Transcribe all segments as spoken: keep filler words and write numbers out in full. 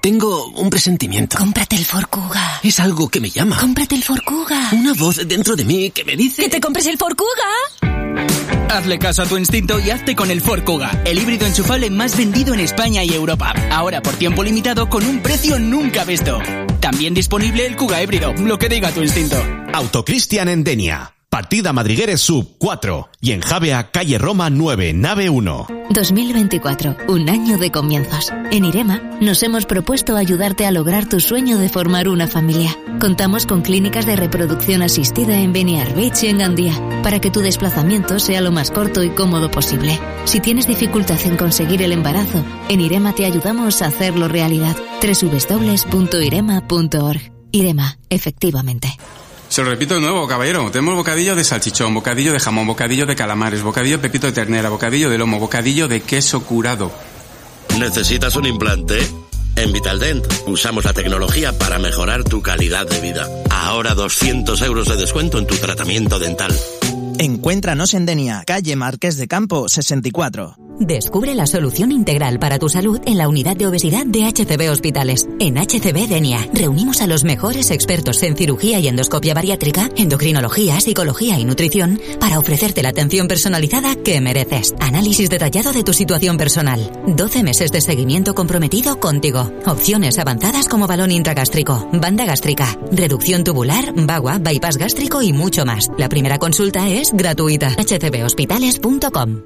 Tengo un presentimiento. Cómprate el Ford Kuga. Es algo que me llama. Cómprate el Ford Kuga. Una voz dentro de mí que me dice... ¡Que te compres el Ford Kuga! Hazle caso a tu instinto y hazte con el Ford Kuga, el híbrido enchufable más vendido en España y Europa. Ahora por tiempo limitado con un precio nunca visto. También disponible el Kuga híbrido, lo que diga tu instinto. Autocristian en Denia. Partida Madrigueres Sub cuatro y en Javea, calle Roma nueve, nave uno. dos mil veinticuatro, un año de comienzos. En IREMA nos hemos propuesto ayudarte a lograr tu sueño de formar una familia. Contamos con clínicas de reproducción asistida en Beniar Beach y en Gandía, para que tu desplazamiento sea lo más corto y cómodo posible. Si tienes dificultad en conseguir el embarazo, en IREMA te ayudamos a hacerlo realidad. doble u doble u doble u punto irema punto org. IREMA, efectivamente. Se lo repito de nuevo, caballero. Tenemos bocadillo de salchichón, bocadillo de jamón, bocadillo de calamares, bocadillo de pepito de ternera, bocadillo de lomo, bocadillo de queso curado. ¿Necesitas un implante? En Vitaldent usamos la tecnología para mejorar tu calidad de vida. Ahora doscientos euros de descuento en tu tratamiento dental. Encuéntranos en Denia, calle Marqués de Campo sesenta y cuatro. Descubre la solución integral para tu salud en la unidad de obesidad de H C B Hospitales. En H C B Denia reunimos a los mejores expertos en cirugía y endoscopia bariátrica, endocrinología, psicología y nutrición para ofrecerte la atención personalizada que mereces. Análisis detallado de tu situación personal. doce meses de seguimiento comprometido contigo. Opciones avanzadas como balón intragástrico, banda gástrica, reducción tubular, bagua, bypass gástrico y mucho más. La primera consulta es gratuita. h c b hospitales punto com.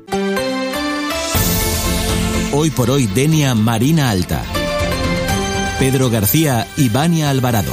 Hoy por hoy Denia Marina Alta. Pedro García y Vania Alvarado.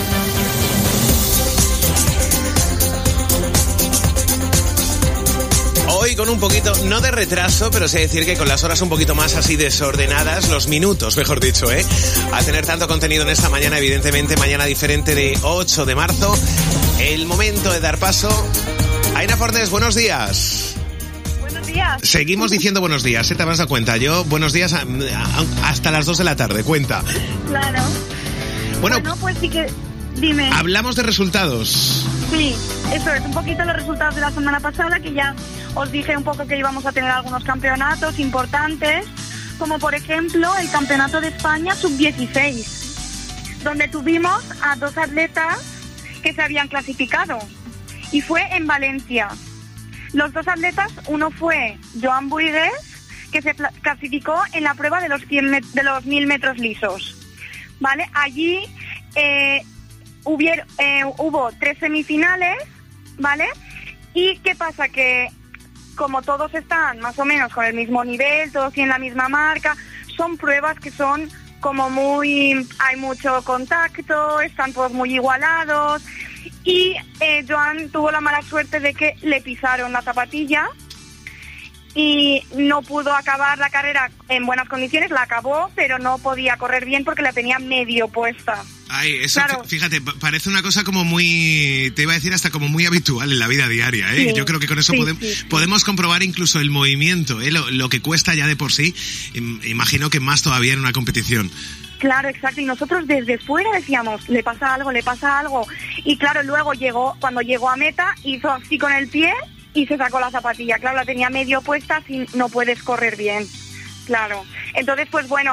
Hoy con un poquito, no de retraso, pero sé decir que con las horas un poquito más así desordenadas, los minutos, mejor dicho, ¿eh? A tener tanto contenido en esta mañana, evidentemente, mañana diferente de ocho de marzo. El momento de dar paso. Aina Fornés, buenos días. Días. Seguimos diciendo buenos días, ¿eh? ¿Te has dado cuenta? Yo, buenos días a, a, hasta las dos de la tarde, cuenta. Claro. Bueno, bueno, pues sí que... Dime. Hablamos de resultados. Sí, eso es, un poquito los resultados de la semana pasada, que ya os dije un poco que íbamos a tener algunos campeonatos importantes, como por ejemplo el Campeonato de España sub dieciséis, donde tuvimos a dos atletas que se habían clasificado, y fue en Valencia. Los dos atletas, uno fue Joan Buigues, que se clasificó en la prueba de los cien met- de los mil metros lisos, ¿vale? Allí eh, hubier, eh, hubo tres semifinales, ¿vale? Y ¿qué pasa? Que como todos están más o menos con el mismo nivel, todos tienen la misma marca, son pruebas que son como muy... hay mucho contacto, están todos muy igualados... Y eh, Joan tuvo la mala suerte de que le pisaron la zapatilla y no pudo acabar la carrera en buenas condiciones. La acabó, pero no podía correr bien porque la tenía medio puesta. Ay, eso, claro. Fíjate, parece una cosa como muy, te iba a decir hasta como muy habitual en la vida diaria, ¿eh? Sí, yo creo que con eso sí, podemos, sí, sí. podemos comprobar incluso el movimiento, ¿eh? Lo, lo que cuesta ya de por sí, imagino que más todavía en una competición. Claro, exacto, y nosotros desde fuera decíamos, le pasa algo, le pasa algo, y claro, luego llegó, cuando llegó a meta, hizo así con el pie y se sacó la zapatilla, claro, la tenía medio puesta, así no puedes correr bien, claro, entonces pues bueno,